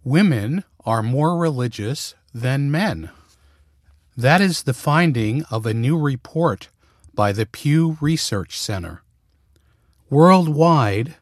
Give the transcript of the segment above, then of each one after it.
Women are more religious than men. That is the finding of a new report by the Pew Research Center. Worldwide,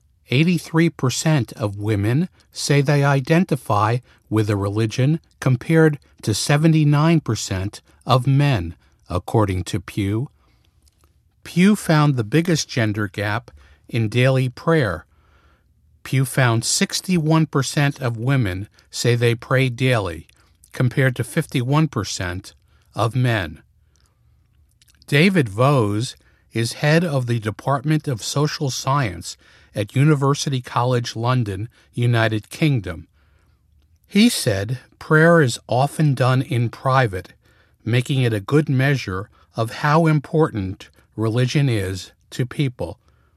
83% of women say they identify with a religion compared to 79% of men, according to Pew. Pew found the biggest gender gap in daily prayer. Pew found 61% of women say they pray daily, compared to 51% of men. David Vose is head of the Department of Social Science at University College London, United Kingdom. He said prayer is often done in private, making it a good measure of how important religion is to people.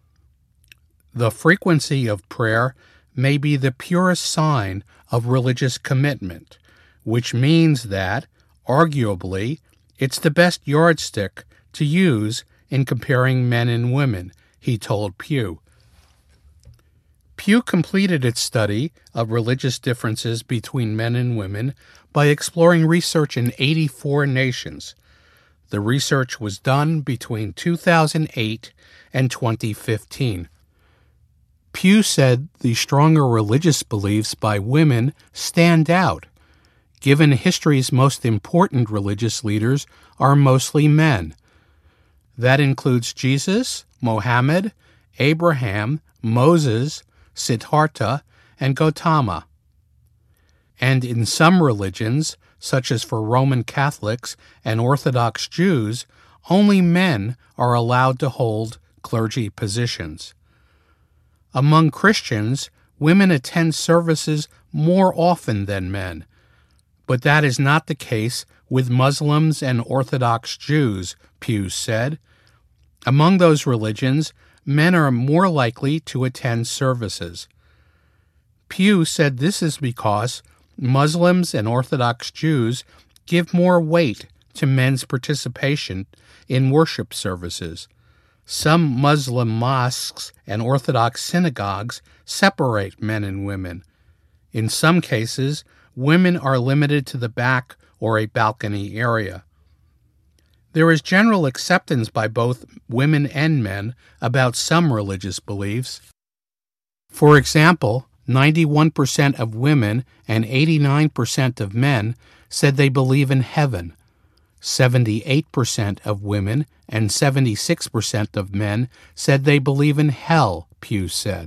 The frequency of prayer may be the purest sign of religious commitment, which means that, arguably, it's the best yardstick to use in comparing men and women, he told Pew. Pew completed its study of religious differences between men and women by exploring research in 84 nations. The research was done between 2008 and 2015. Pew said the stronger religious beliefs by women stand out, given history's most important religious leaders are mostly men. That includes Jesus, Mohammed, Abraham, Moses, Siddhartha, and Gautama. And in some religions, such as for Roman Catholics and Orthodox Jews, only men are allowed to hold clergy positions. Among Christians, women attend services more often than men, but that is not the case with Muslims and Orthodox Jews, Pew said. Among those religions, men are more likely to attend services. Pew said this is because Muslims and Orthodox Jews give more weight to men's participation in worship services. Some Muslim mosques and Orthodox synagogues separate men and women. In some cases, women are limited to the back or a balcony area. There is general acceptance by both women and men about some religious beliefs. For example, 91% of women and 89% of men said they believe in heaven. 78% of women and 76% of men said they believe in hell, Pew said.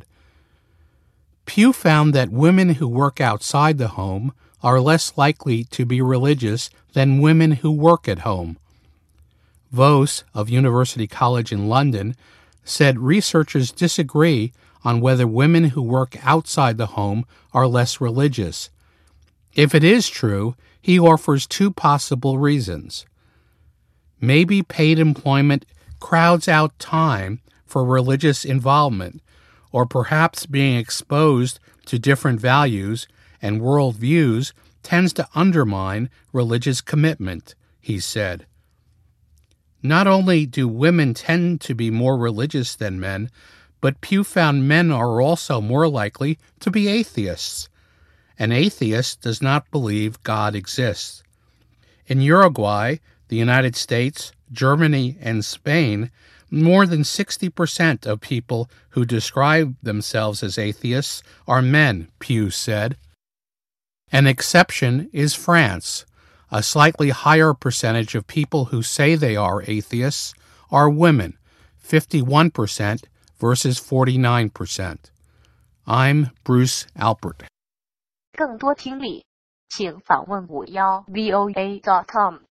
Pew found that women who work outside the home are less likely to be religious than women who work at home. Vose of University College in London said researchers disagree on whether women who work outside the home are less religious. If it is true, he offers two possible reasons. Maybe paid employment crowds out time for religious involvement, or perhaps being exposed to different values and worldviews tends to undermine religious commitment, he said. Not only do women tend to be more religious than men, but Pew found men are also more likely to be atheists. An atheist does not believe God exists. In Uruguay, the United States, Germany, and Spain, more than 60% of people who describe themselves as atheists are men, Pew said. An exception is France. A slightly higher percentage of people who say they are atheists are women, 51% versus 49%. I'm Bruce Alpert. 更多听力，请访问51voa.com。